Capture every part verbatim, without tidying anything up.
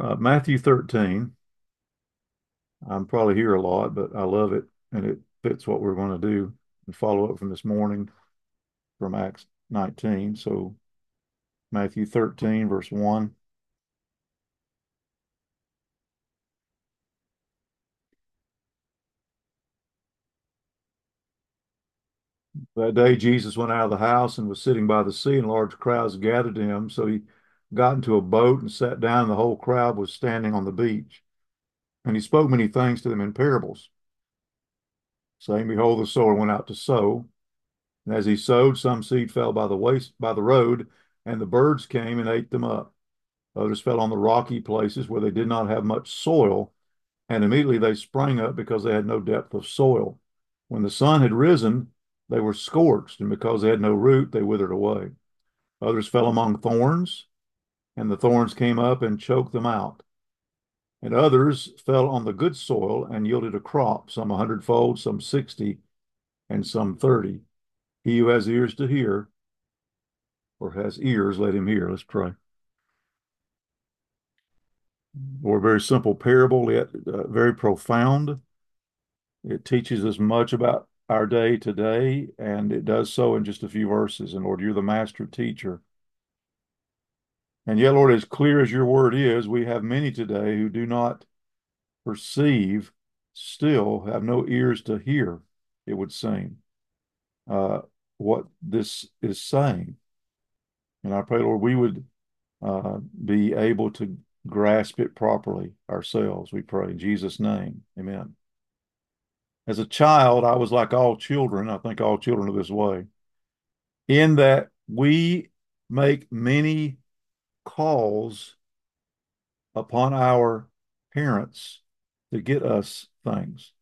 Uh, Matthew thirteen. I'm probably here a lot, but I love it, and it fits what we're going to do and follow up from this morning from Acts nineteen. So Matthew thirteen, verse one. That day Jesus went out of the house and was sitting by the sea, and large crowds gathered to him. So he got into a boat and sat down, and the whole crowd was standing on the beach. And he spoke many things to them in parables, saying, Behold, the sower went out to sow. And as he sowed, some seed fell by the waste by the road, and the birds came and ate them up. Others fell on the rocky places where they did not have much soil, and immediately they sprang up because they had no depth of soil. When the sun had risen, they were scorched, and because they had no root, they withered away. Others fell among thorns, and the thorns came up and choked them out. And others fell on the good soil and yielded a crop, some a hundredfold, some sixty, and some thirty. He who has ears to hear, or has ears, let him hear. Let's pray. Or a very simple parable, yet uh, very profound. It teaches us much about our day today, and it does so in just a few verses. And Lord, you're the master teacher. And yet, Lord, as clear as your word is, we have many today who do not perceive, still have no ears to hear, it would seem, uh, what this is saying. And I pray, Lord, we would uh, be able to grasp it properly ourselves, we pray. In Jesus' name, amen. As a child, I was like all children. I think all children are this way, in that we make many calls upon our parents to get us things.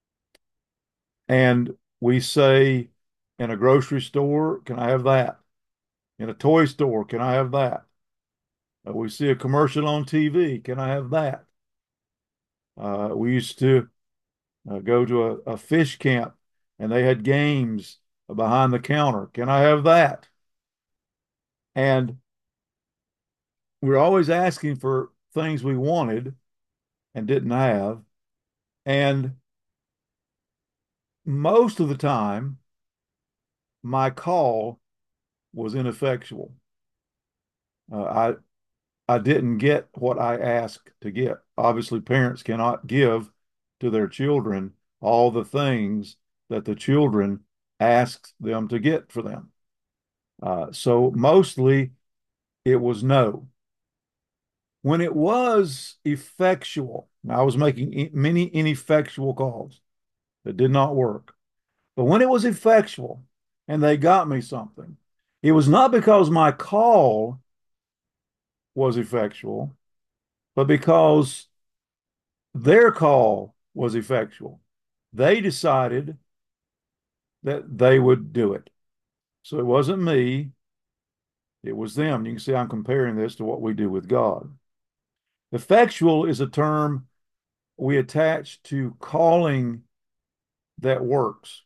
And we say in a grocery store, can I have that? In a toy store, can I have that? Uh, we see a commercial on T V, can I have that? Uh, we used to uh, go to a, a fish camp and they had games behind the counter. Can I have that? And we we're always asking for things we wanted and didn't have. And most of the time, my call was ineffectual. Uh, I I didn't get what I asked to get. Obviously, parents cannot give to their children all the things that the children asked them to get for them. Uh, so mostly it was no. When it was effectual, I was making many ineffectual calls that did not work. But when it was effectual and they got me something, it was not because my call was effectual, but because their call was effectual. They decided that they would do it. So it wasn't me, it was them. You can see I'm comparing this to what we do with God. Effectual is a term we attach to calling that works.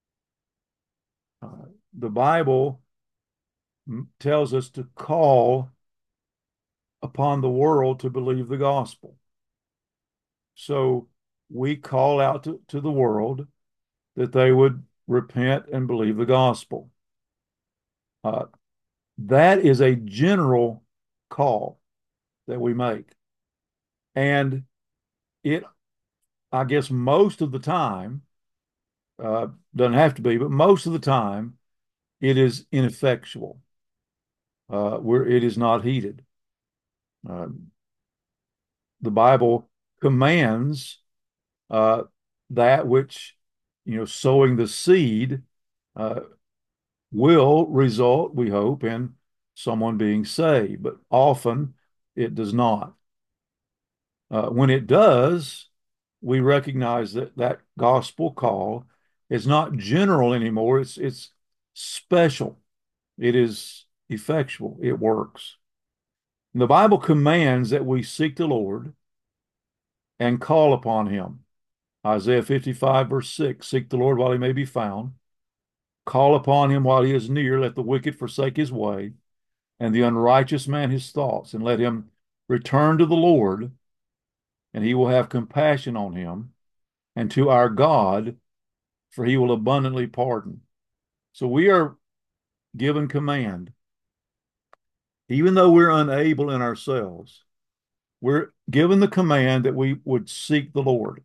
Uh, the Bible tells us to call upon the world to believe the gospel. So we call out to, to the world that they would repent and believe the gospel. Uh, that is a general call that we make. And it, I guess, most of the time, uh, doesn't have to be, but most of the time, it is ineffectual. Uh, where it is not heeded. Uh, the Bible commands uh, that which, you know, sowing the seed uh, will result, we hope, in someone being saved, but often it does not. Uh, when it does, we recognize that that gospel call is not general anymore. It's it's special. It is effectual. It works. And the Bible commands that we seek the Lord and call upon him. Isaiah fifty-five, verse six, seek the Lord while he may be found. Call upon him while he is near. Let the wicked forsake his way, and the unrighteous man his thoughts, and let him return to the Lord, and he will have compassion on him, and to our God, for he will abundantly pardon. So we are given command, even though we're unable in ourselves, we're given the command that we would seek the Lord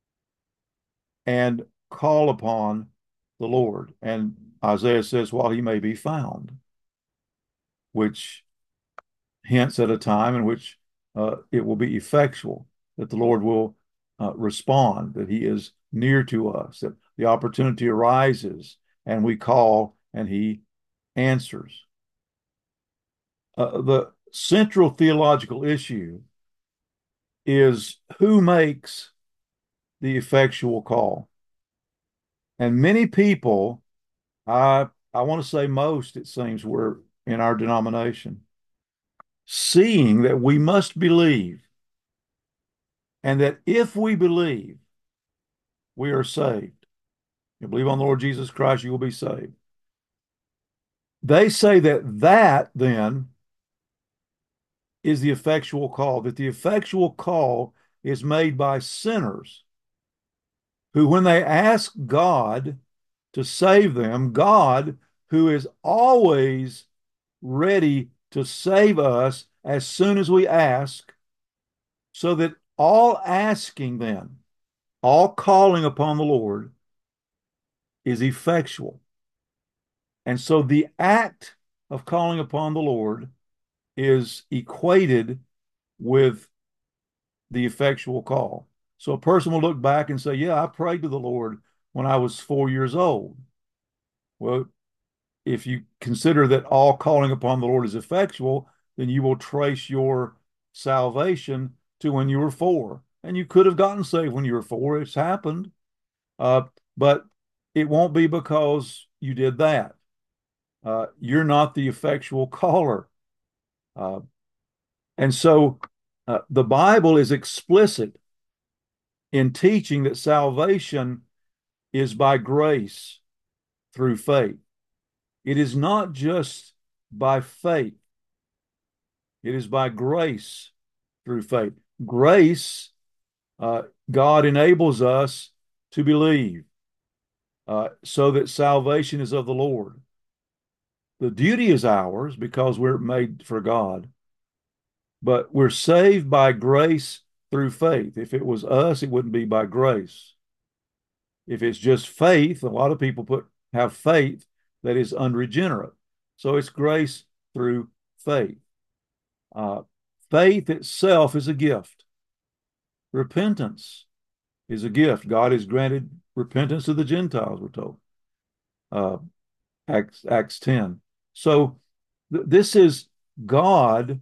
and call upon the Lord. And Isaiah says, while he may be found, which hints at a time in which uh, it will be effectual, that the Lord will uh, respond, that he is near to us, that the opportunity arises and we call and he answers. Uh, the central theological issue is who makes the effectual call. And many people, I I want to say most, it seems, were in our denomination, seeing that we must believe, and that if we believe, we are saved. You believe on the Lord Jesus Christ, you will be saved. They say that that then is the effectual call, that the effectual call is made by sinners who, when they ask God to save them, God, who is always ready to save us as soon as we ask, so that all asking then, all calling upon the Lord is effectual. And so the act of calling upon the Lord is equated with the effectual call. So a person will look back and say, yeah, I prayed to the Lord when I was four years old. Well, if you consider that all calling upon the Lord is effectual, then you will trace your salvation to when you were four. And you could have gotten saved when you were four. It's happened. Uh, but it won't be because you did that. Uh, you're not the effectual caller. Uh, and so uh, the Bible is explicit in teaching that salvation is by grace through faith. It is not just by faith, it is by grace through faith. Grace, uh, God enables us to believe uh, so that salvation is of the Lord. The duty is ours because we're made for God, but we're saved by grace through faith. If it was us, it wouldn't be by grace. If it's just faith, a lot of people put have faith that is unregenerate. So it's grace through faith. Uh, faith itself is a gift. Repentance is a gift. God has granted repentance to the Gentiles, we're told. Uh, Acts, Acts ten. So th- this is God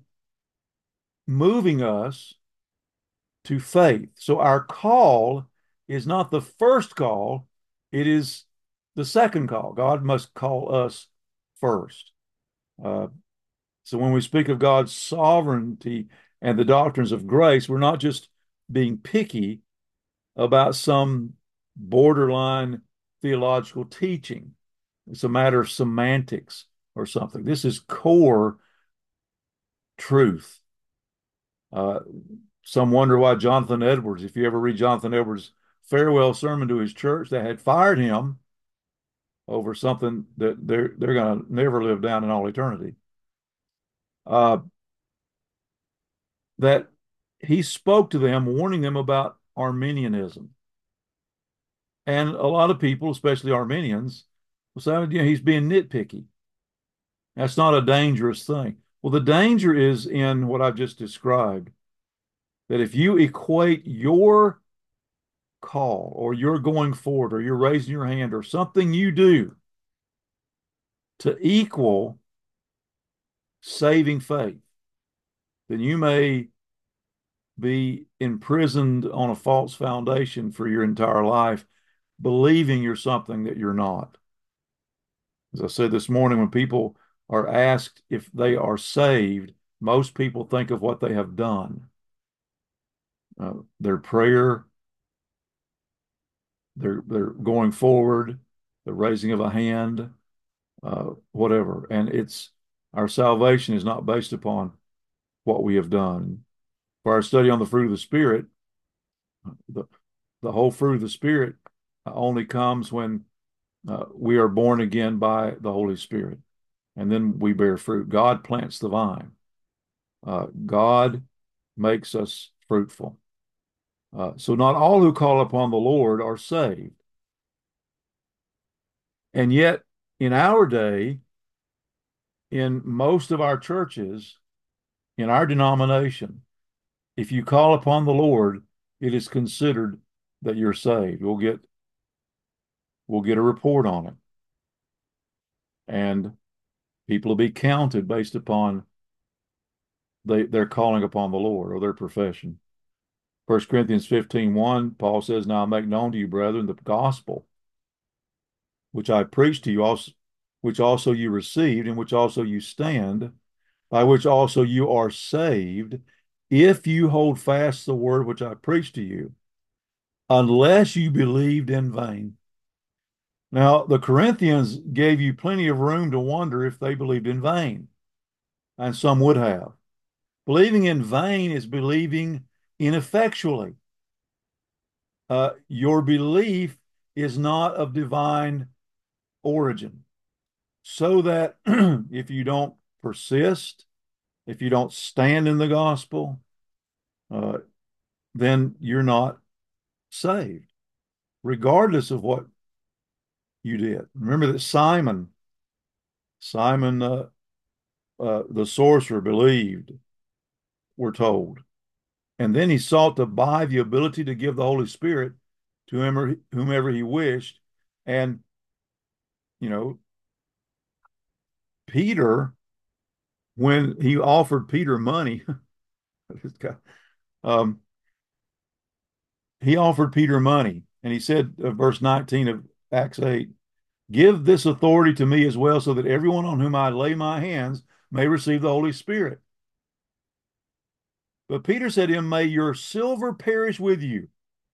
moving us to faith. So our call is not the first call, it is the second call. God must call us first. Uh, so when we speak of God's sovereignty and the doctrines of grace, we're not just being picky about some borderline theological teaching. It's a matter of semantics or something. This is core truth. Uh, some wonder why Jonathan Edwards, if you ever read Jonathan Edwards' farewell sermon to his church, they had fired him over something that they're they're going to never live down in all eternity. Uh, that he spoke to them, warning them about Arminianism. And a lot of people, especially Arminians, will say, you know, he's being nitpicky. That's not a dangerous thing. Well, the danger is in what I've just described, that if you equate your call or you're going forward or you're raising your hand or something you do to equal saving faith, then you may be imprisoned on a false foundation for your entire life, believing you're something that you're not. As I said this morning, when people are asked if they are saved, most people think of what they have done. Uh, their prayer, their their going forward, the raising of a hand, uh, whatever. And it's our salvation is not based upon what we have done. For our study on the fruit of the Spirit, the, the whole fruit of the Spirit only comes when uh, we are born again by the Holy Spirit. And then we bear fruit. God plants the vine. Uh, God makes us fruitful. Uh, so not all who call upon the Lord are saved. And yet, in our day, in most of our churches, in our denomination, if you call upon the Lord, it is considered that you're saved. We'll get we'll get a report on it. And people will be counted based upon they, they're calling upon the Lord or their profession. First Corinthians fifteen one, Paul says, Now I make known to you, brethren, the gospel which I preached to you, also, which also you received, in which also you stand, by which also you are saved, if you hold fast the word which I preached to you, unless you believed in vain. Now, the Corinthians gave you plenty of room to wonder if they believed in vain, and some would have. Believing in vain is believing ineffectually. Uh, your belief is not of divine origin, so that if you don't persist, if you don't stand in the gospel, uh, then you're not saved, regardless of what you did. Remember that Simon, Simon, uh, uh, the sorcerer, believed, we're told. And then he sought to buy the ability to give the Holy Spirit to whomever, whomever he wished. And, you know, Peter, when he offered Peter money, um, he offered Peter money. And he said, uh, verse nineteen of Acts eight, Give this authority to me as well, so that everyone on whom I lay my hands may receive the Holy Spirit. But Peter said to him, May your silver perish with you,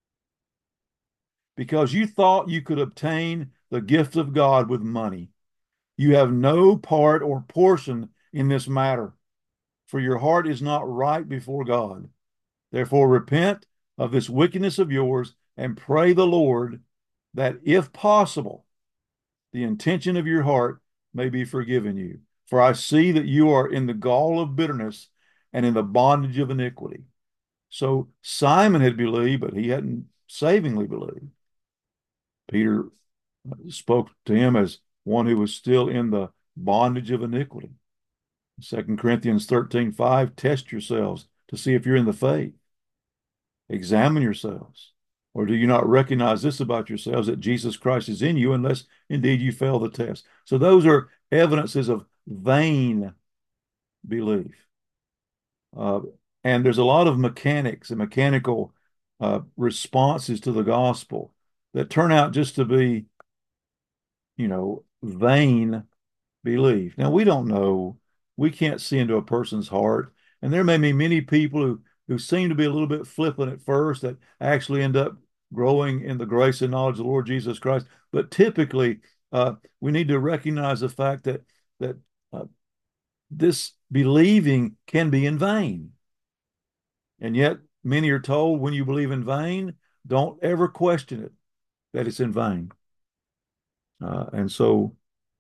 because you thought you could obtain the gift of God with money. You have no part or portion in this matter, for your heart is not right before God. Therefore, repent of this wickedness of yours and pray the Lord that, if possible, the intention of your heart may be forgiven you. For I see that you are in the gall of bitterness and in the bondage of iniquity. So Simon had believed, but he hadn't savingly believed. Peter spoke to him as one who was still in the bondage of iniquity. Second Corinthians thirteen five, test yourselves to see if you're in the faith. Examine yourselves. Or do you not recognize this about yourselves, that Jesus Christ is in you, unless indeed you fail the test? So those are evidences of vain belief. Uh, and there's a lot of mechanics and mechanical uh, responses to the gospel that turn out just to be, you know, vain belief. Now, we don't know. We can't see into a person's heart. And there may be many people who, who seem to be a little bit flippant at first that actually end up growing in the grace and knowledge of the Lord Jesus Christ. But typically, uh, we need to recognize the fact that, that uh, this believing can be in vain. And yet, many are told when you believe in vain, don't ever question it, that it's in vain. Uh, and so,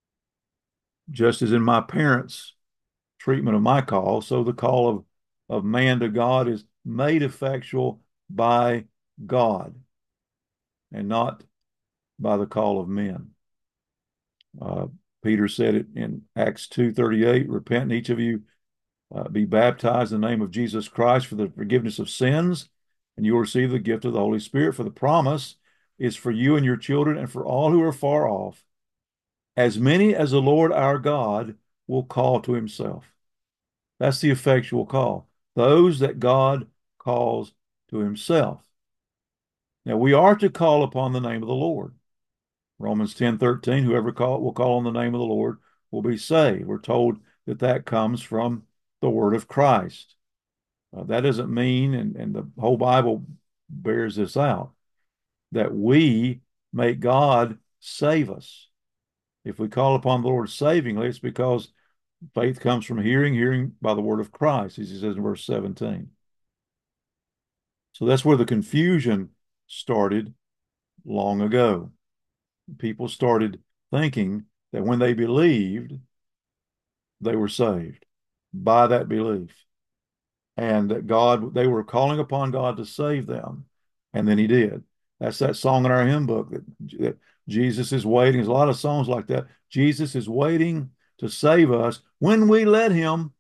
just as in my parents' treatment of my call, so the call of, of man to God is made effectual by God and not by the call of men. Uh, Peter said it in Acts two thirty-eight, repent and each of you uh, be baptized in the name of Jesus Christ for the forgiveness of sins, and you will receive the gift of the Holy Spirit. For the promise is for you and your children and for all who are far off, as many as the Lord our God will call to himself. That's the effectual call. Those that God calls to himself. Now, we are to call upon the name of the Lord. Romans ten thirteen, whoever call, will call on the name of the Lord will be saved. We're told that that comes from the word of Christ. Uh, that doesn't mean, and, and the whole Bible bears this out, that we make God save us. If we call upon the Lord savingly, it's because faith comes from hearing, hearing by the word of Christ, as he says in verse seventeen. So that's where the confusion started long ago. People started thinking that when they believed, they were saved by that belief. And that God, they were calling upon God to save them. And then he did. That's that song in our hymn book that, that Jesus is waiting. There's a lot of songs like that. Jesus is waiting to save us when we let him.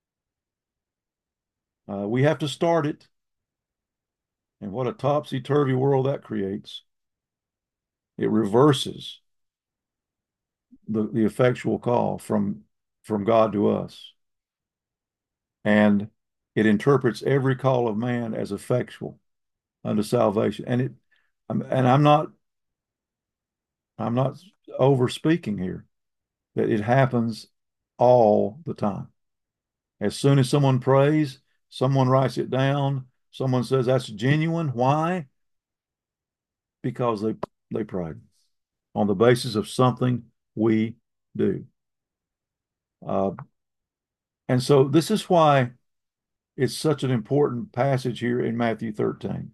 Uh, we have to start it. And what a topsy-turvy world that creates. It reverses the, the effectual call from, from God to us. And it interprets every call of man as effectual unto salvation. And it, and I'm not, I'm not over speaking here, that it happens all the time. As soon as someone prays, someone writes it down, someone says that's genuine. Why? Because they they prayed on the basis of something we do. Uh, and so this is why it's such an important passage here in Matthew thirteen.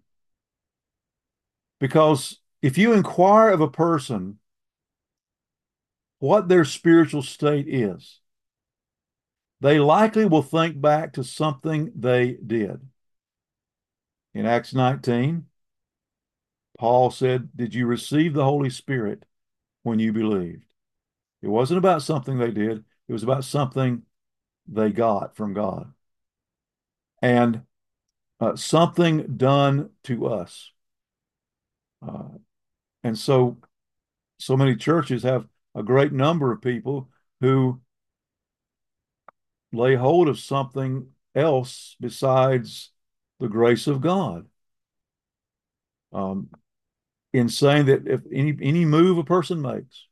Because if you inquire of a person what their spiritual state is, they likely will think back to something they did. In Acts nineteen, Paul said, did you receive the Holy Spirit when you believed? It wasn't about something they did. It was about something they got from God. And uh, something done to us. Uh, and so, so many churches have a great number of people who lay hold of something else besides the grace of God. Um, in saying that if any any move a person makes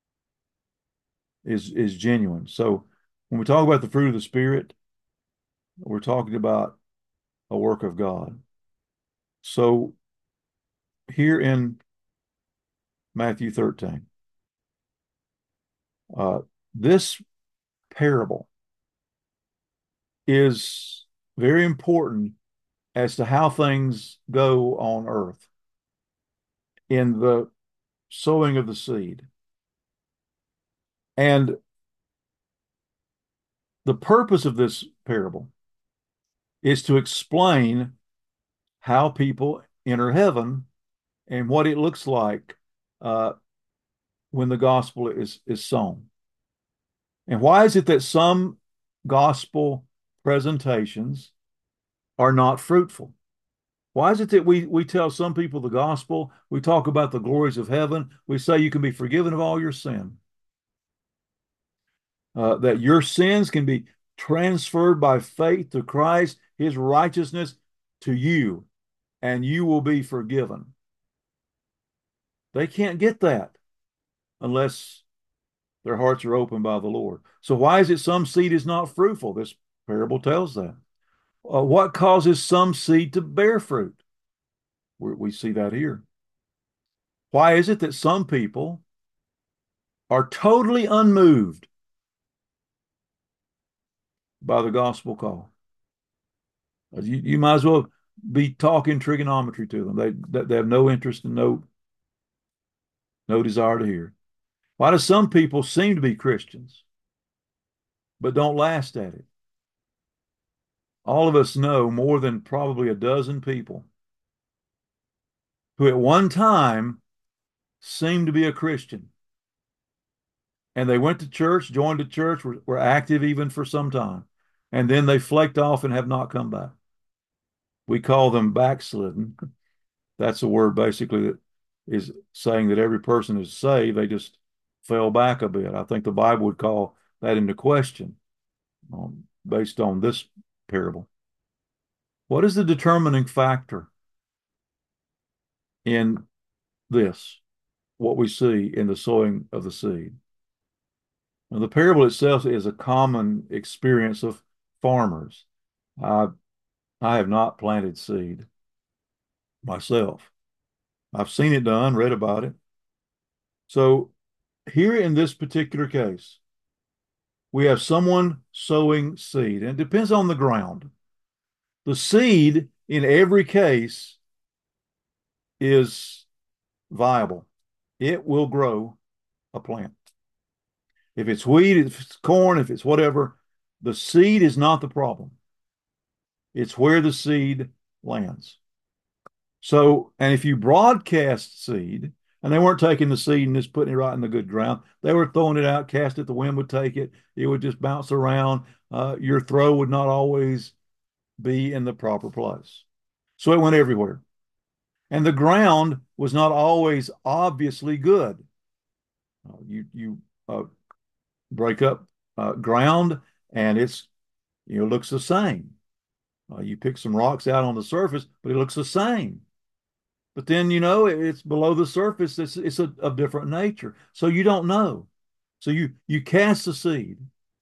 is is genuine. So when we talk about the fruit of the Spirit, we're talking about a work of God. So here in Matthew thirteen, uh, this parable is very important as to how things go on earth in the sowing of the seed. And the purpose of this parable is to explain how people enter heaven and what it looks like uh, when the gospel is, is sown. And why is it that some gospel presentations are not fruitful? Why is it that we, we tell some people the gospel, we talk about the glories of heaven, we say you can be forgiven of all your sin, uh, that your sins can be transferred by faith to Christ, his righteousness to you, and you will be forgiven. They can't get that unless their hearts are opened by the Lord. So why is it some seed is not fruitful? This parable tells that. Uh, what causes some seed to bear fruit? we we see that here. Why is it that some people are totally unmoved by the gospel call? You, you might as well be talking trigonometry to them. They, they have no interest and no, no desire to hear. Why do some people seem to be Christians, but don't last at it? All of us know more than probably a dozen people who at one time seemed to be a Christian. And they went to church, joined the church, were, were active even for some time. And then they flaked off and have not come back. We call them backslidden. That's a word basically that is saying that every person is saved. They just fell back a bit. I think the Bible would call that into question um, based on this parable. What is the determining factor in this, what we see in the sowing of the seed? Now, the parable itself is a common experience of farmers. I, I have not planted seed myself. I've seen it done, read about it. So here in this particular case, we have someone sowing seed, and it depends on the ground. The seed in every case is viable. It will grow a plant. If it's wheat, if it's corn, if it's whatever, the seed is not the problem. It's where the seed lands. So, and if you broadcast seed, and they weren't taking the seed and just putting it right in the good ground, they were throwing it out, cast it, the wind would take it, it would just bounce around. Uh, your throw would not always be in the proper place. So it went everywhere. And the ground was not always obviously good. Uh, you you uh, break up uh, ground and it's, you know, looks the same. Uh, you pick some rocks out on the surface, but it looks the same. But then, you know, it's below the surface. It's, it's a, of different nature. So you don't know. So you, you cast the seed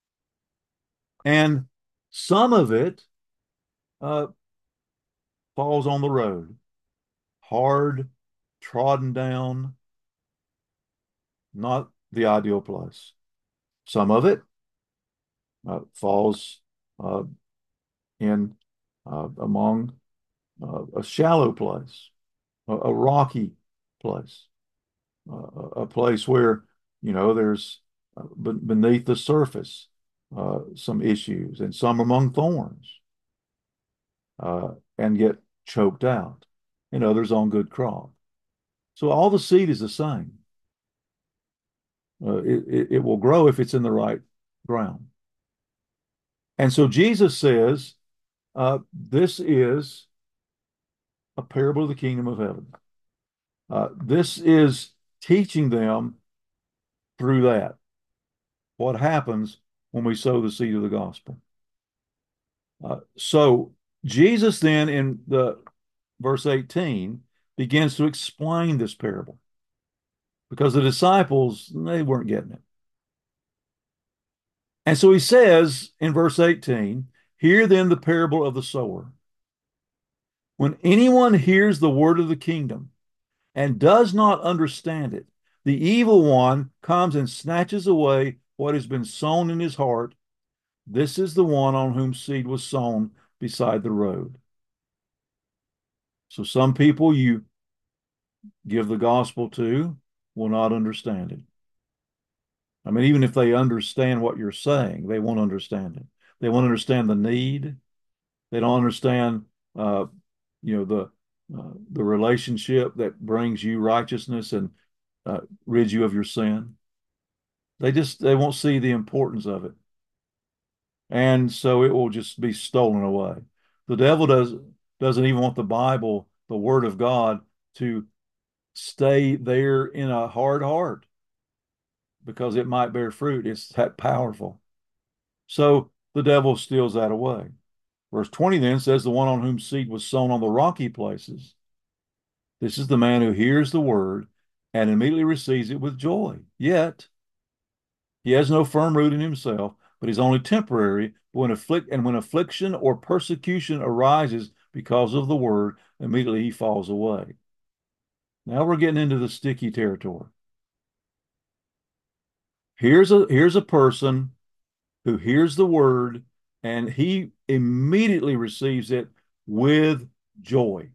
and some of it uh, falls on the road, hard, trodden down, not the ideal place. Some of it uh, falls uh, in uh, among uh, a shallow place, a, a rocky place, uh, a place where, you know, there's uh, beneath the surface uh, some issues, and some among thorns, uh, and get choked out, and others on good crop. So all the seed is the same. Uh, it, it, it will grow if it's in the right ground. And so Jesus says, uh, this is a parable of the kingdom of heaven. Uh, this is teaching them through that what happens when we sow the seed of the gospel. Uh, so Jesus then in the verse eighteen begins to explain this parable because the disciples, they weren't getting it. And so he says in verse eighteen, hear then the parable of the sower. When anyone hears the word of the kingdom and does not understand it, the evil one comes and snatches away what has been sown in his heart. This is the one on whom seed was sown beside the road. So some people you give the gospel to will not understand it. I mean, even if they understand what you're saying, they won't understand it. They won't understand the need. They don't understand, uh, you know, the uh, the relationship that brings you righteousness and uh, rids you of your sin. They just they won't see the importance of it, and so it will just be stolen away. The devil does doesn't even want the Bible, the Word of God, to stay there in a hard heart because it might bear fruit. It's that powerful. So the devil steals that away. Verse twenty then says, the one on whom seed was sown on the rocky places. This is the man who hears the word and immediately receives it with joy. Yet he has no firm root in himself, but is only temporary. When afflict and when affliction or persecution arises because of the word, immediately he falls away. Now we're getting into the sticky territory. Here's a here's a person who hears the word and he immediately receives it with joy.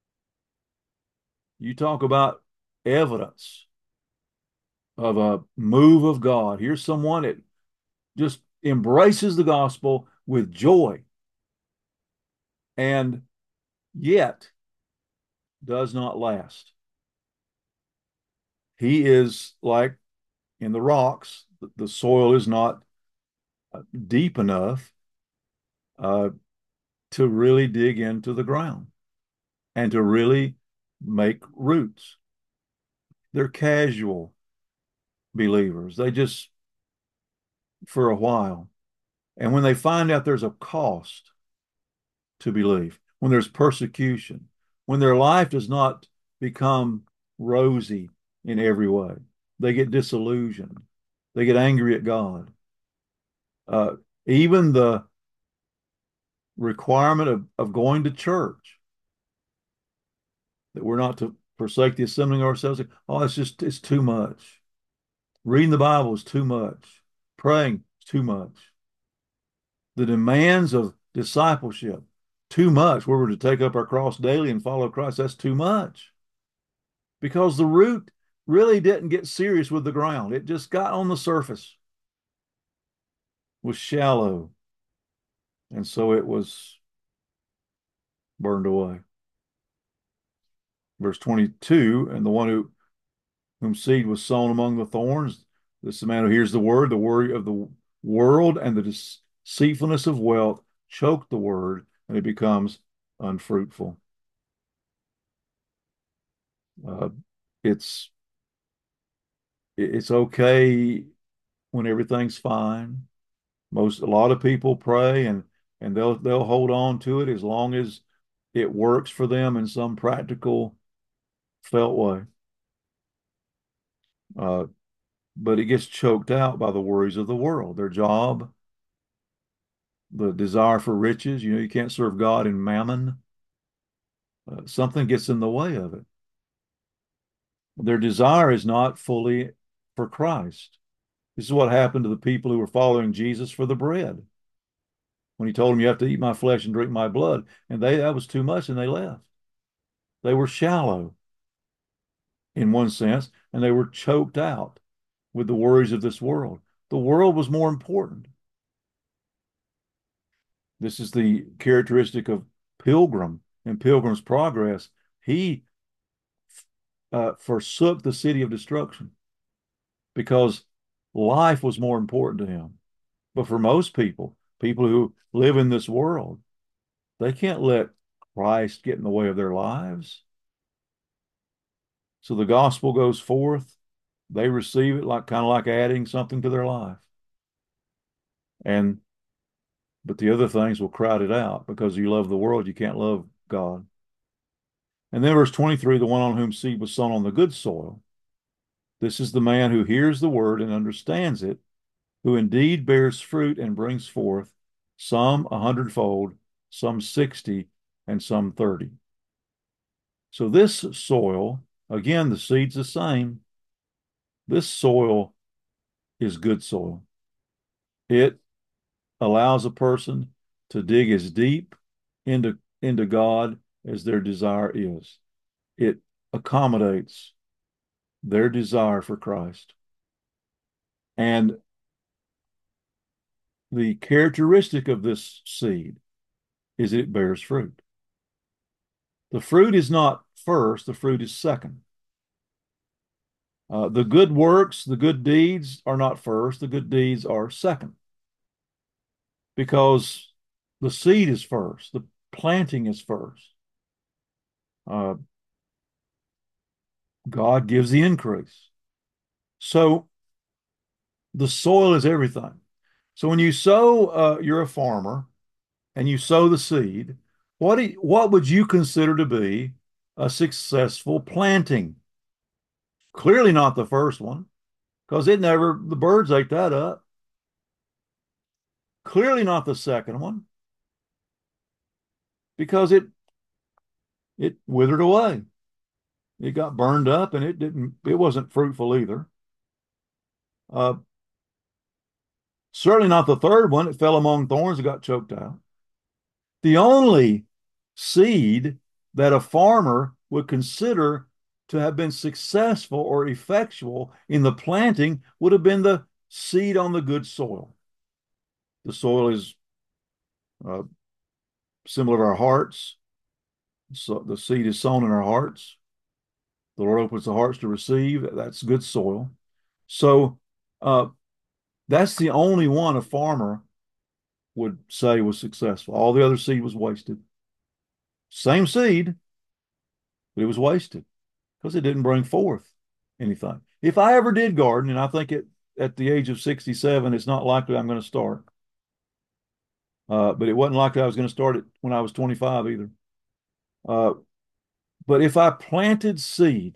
You talk about evidence of a move of God. Here's someone that just embraces the gospel with joy and yet does not last. He is like in the rocks, the soil is not deep enough uh, to really dig into the ground and to really make roots. They're casual believers. They just, for a while. And when they find out there's a cost to believe, when there's persecution, when their life does not become rosy in every way, they get disillusioned. They get angry at God. Uh, even the requirement of, of going to church, that we're not to forsake the assembling ourselves. Oh, it's just, it's too much. Reading the Bible is too much. Praying is too much. The demands of discipleship, too much. We were to take up our cross daily and follow Christ. That's too much because the root really didn't get serious with the ground. It just got on the surface, was shallow, and so it was burned away. Verse twenty-two, and the one who whom seed was sown among the thorns, this is the man who hears the word, the worry of the world and the deceitfulness of wealth choke the word, and it becomes unfruitful. Uh, it's it's okay when everything's fine. Most a lot of people pray and and they'll they'll hold on to it as long as it works for them in some practical felt way. Uh, but it gets choked out by the worries of the world, their job, the desire for riches. You know, you can't serve God in mammon. Uh, something gets in the way of it. Their desire is not fully for Christ. This is what happened to the people who were following Jesus for the bread. When he told them, you have to eat my flesh and drink my blood. And they that was too much, and they left. They were shallow in one sense, and they were choked out with the worries of this world. The world was more important. This is the characteristic of Pilgrim in Pilgrim's Progress. He uh, forsook the city of destruction because life was more important to him. But for most people, people who live in this world, they can't let Christ get in the way of their lives. So the gospel goes forth. They receive it like kind of like adding something to their life. And but the other things will crowd it out because you love the world, you can't love God. And then verse twenty-three, the one on whom seed was sown on the good soil. This is the man who hears the word and understands it, who indeed bears fruit and brings forth some a hundredfold, some sixty, and some thirty. So this soil, again, the seed's the same. This soil is good soil. It allows a person to dig as deep into, into God as their desire is. It accommodates their desire for Christ. And the characteristic of this seed is that it bears fruit. The fruit is not first, the fruit is second. Uh, the good works, the good deeds are not first, the good deeds are second. Because the seed is first, the planting is first. Uh, God gives the increase. So the soil is everything. So when you sow, uh, you're a farmer and you sow the seed, what, do you, what would you consider to be a successful planting? Clearly not the first one, because it never, the birds ate that up. Clearly not the second one, because it it withered away. It got burned up and it didn't, it wasn't fruitful either. Uh, certainly not the third one. It fell among thorns and got choked out. The only seed that a farmer would consider to have been successful or effectual in the planting would have been the seed on the good soil. The soil is uh, similar to our hearts. So the seed is sown in our hearts. The Lord opens the hearts to receive. That's good soil. So uh, that's the only one a farmer would say was successful. All the other seed was wasted. Same seed, but it was wasted because it didn't bring forth anything. If I ever did garden, and I think it at the age of sixty-seven, it's not likely I'm going to start. Uh, but it wasn't likely I was going to start it when I was twenty-five either. Uh, but if I planted seed,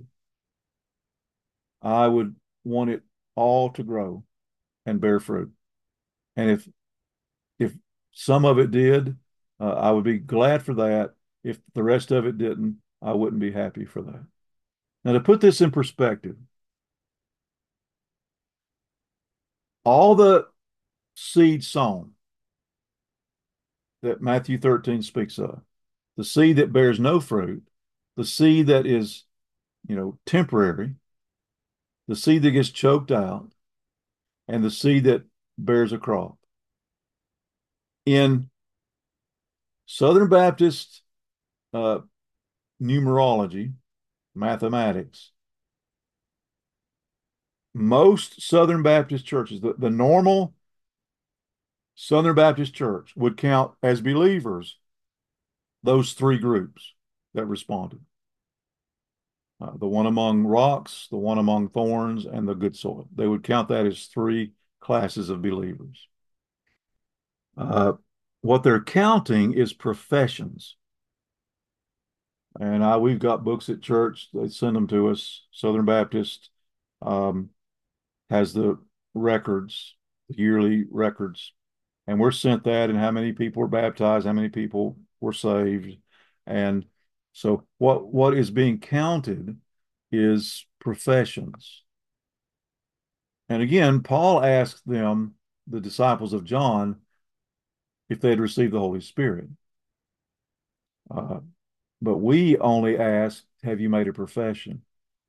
I would want it all to grow and bear fruit. And if if some of it did, uh, I would be glad for that. If the rest of it didn't, I wouldn't be happy for that. Now, to put this in perspective, all the seed sown that Matthew thirteen speaks of. The seed that bears no fruit, the seed that is, you know, temporary, the seed that gets choked out, and the seed that bears a crop. In Southern Baptist uh, numerology, mathematics, most Southern Baptist churches, the, the normal Southern Baptist church would count as believers those three groups that responded. Uh, the one among rocks, the one among thorns, and the good soil. They would count that as three classes of believers. Uh, what they're counting is professions. And I, we've got books at church. They send them to us. Southern Baptist um, has the records, the yearly records. And we're sent that and how many people were baptized, how many people were saved. And so what, what is being counted is professions. And again, Paul asked them, the disciples of John, if they had received the Holy Spirit. Uh, but we only ask, have you made a profession?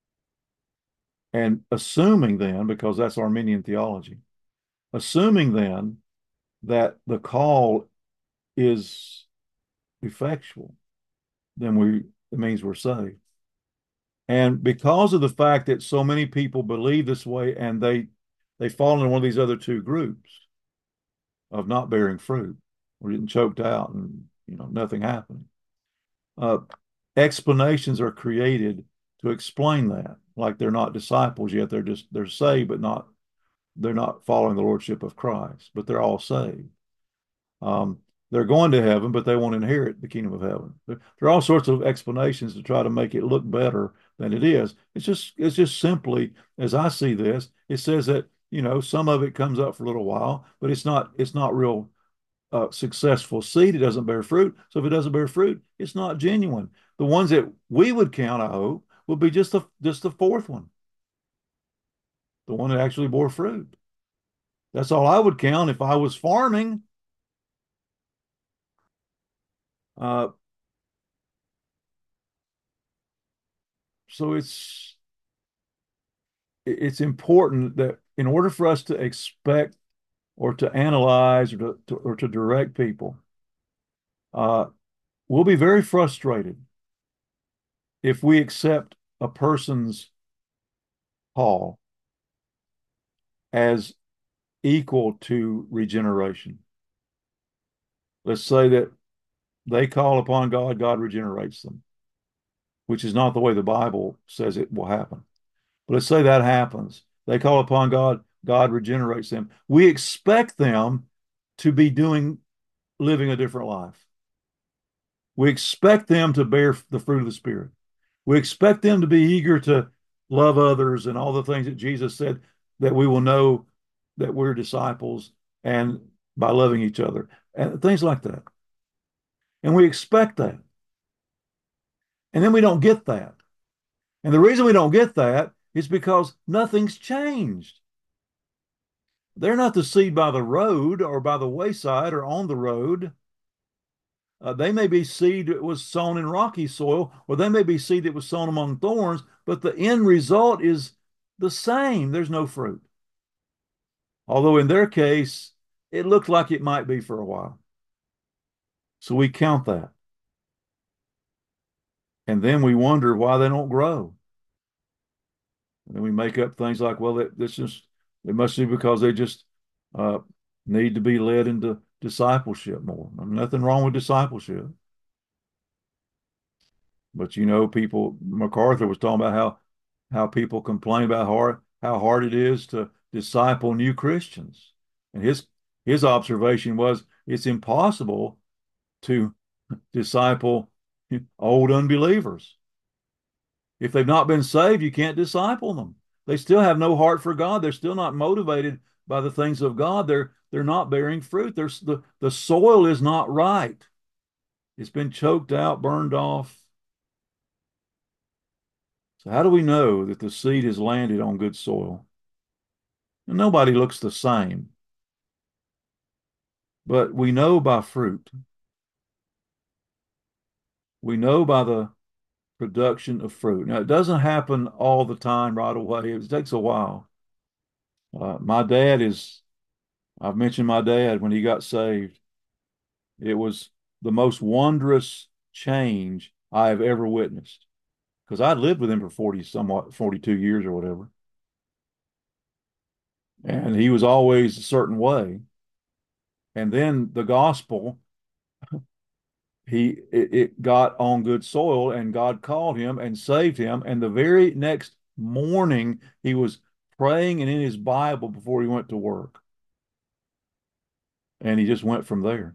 And assuming then, because that's Arminian theology, assuming then that the call is effectual, then we it means we're saved. And because of the fact that so many people believe this way and they they fall into one of these other two groups of not bearing fruit or getting choked out and you know nothing happening. Uh, explanations are created to explain that, like they're not disciples yet; they're just they're saved, but not they're not following the lordship of Christ, but they're all saved. Um, they're going to heaven, but they won't inherit the kingdom of heaven. There, there are all sorts of explanations to try to make it look better than it is. It's just it's just simply, as I see this, it says that you know some of it comes up for a little while, but it's not it's not real uh, successful seed. It doesn't bear fruit. So if it doesn't bear fruit, it's not genuine. The ones that we would count, I hope, would be just the just the fourth one, the one that actually bore fruit. That's all I would count if I was farming. Uh, so it's it's important that in order for us to expect or to analyze or to, to or to direct people, uh, we'll be very frustrated if we accept a person's call as equal to regeneration. Let's say that they call upon God, God regenerates them, which is not the way the Bible says it will happen. But let's say that happens. They call upon God, God regenerates them. We expect them to be doing, living a different life. We expect them to bear the fruit of the Spirit. We expect them to be eager to love others and all the things that Jesus said that we will know that we're disciples and by loving each other and things like that. And we expect that. And then we don't get that. And the reason we don't get that is because nothing's changed. They're not the seed by the road or by the wayside or on the road. Uh, they may be seed that was sown in rocky soil, or they may be seed that was sown among thorns, but the end result is the same. There's no fruit. Although in their case, it looked like it might be for a while. So we count that. And then we wonder why they don't grow. And then we make up things like, well, that this just it must be because they just uh, need to be led into discipleship more. I mean, nothing wrong with discipleship. But you know, people MacArthur was talking about how how people complain about hard how hard it is to disciple new Christians. And his his observation was it's impossible to disciple old unbelievers. If they've not been saved, you can't disciple them. They still have no heart for God. They're still not motivated by the things of God. They're they're not bearing fruit. There's the, the soil is not right. It's been choked out, burned off. So how do we know that the seed has landed on good soil? And nobody looks the same. But we know by fruit. We know by the production of fruit. Now, it doesn't happen all the time right away. It takes a while. Uh, my dad is, I've mentioned my dad when he got saved. It was the most wondrous change I have ever witnessed because I'd lived with him for forty, somewhat forty-two years or whatever. And he was always a certain way. And then the gospel, he it, it got on good soil and God called him and saved him. And the very next morning, he was praying and in his Bible before he went to work. And he just went from there.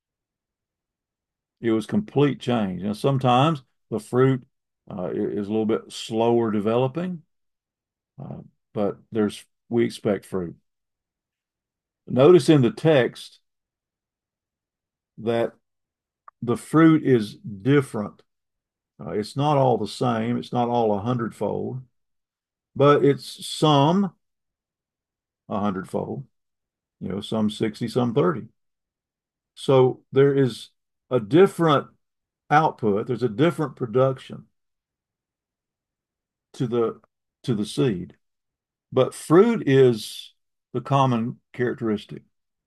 It was complete change. And sometimes the fruit uh, is a little bit slower developing, uh, but there's we expect fruit. Notice in the text that the fruit is different. Uh, it's not all the same. It's not all a hundredfold, but it's some a hundredfold. You know, some sixty, some thirty. So there is a different output. There's a different production to the to the seed. But fruit is the common characteristic.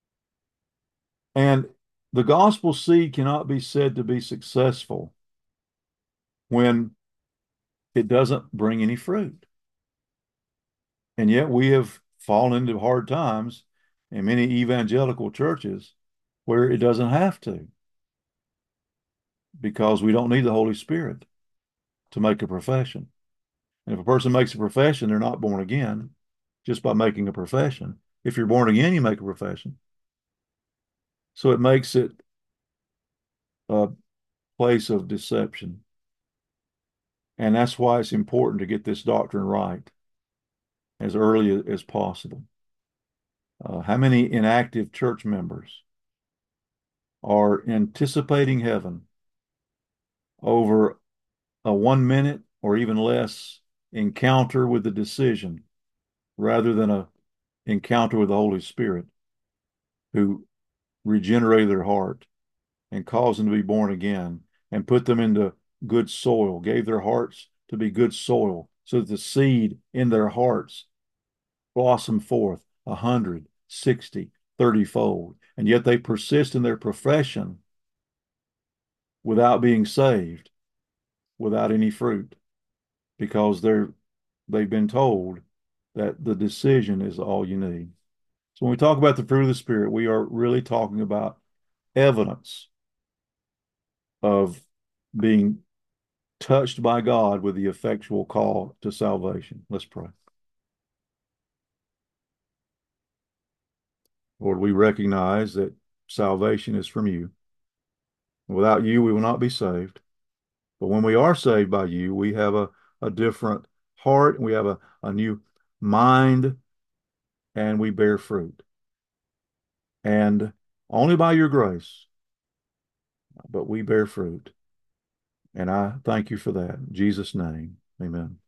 And the gospel seed cannot be said to be successful when it doesn't bring any fruit. And yet we have fallen into hard times in many evangelical churches where it doesn't have to because we don't need the Holy Spirit to make a profession. And if a person makes a profession, they're not born again just by making a profession. If you're born again, you make a profession. So it makes it a place of deception. And that's why it's important to get this doctrine right as early as possible. Uh, how many inactive church members are anticipating heaven over a one minute or even less encounter with the decision rather than a encounter with the Holy Spirit who regenerated their heart and caused them to be born again and put them into good soil, gave their hearts to be good soil so that the seed in their hearts blossom forth a hundred, sixty, thirty fold. And yet they persist in their profession without being saved, without any fruit, because they're they've been told that the decision is all you need. So when we talk about the fruit of the Spirit, we are really talking about evidence of being touched by God with the effectual call to salvation. Let's pray. Lord, we recognize that salvation is from you. Without you, we will not be saved. But when we are saved by you, we have a, a different heart, and we have a, a new mind, and we bear fruit. And only by your grace, but we bear fruit. And I thank you for that. In Jesus' name, amen.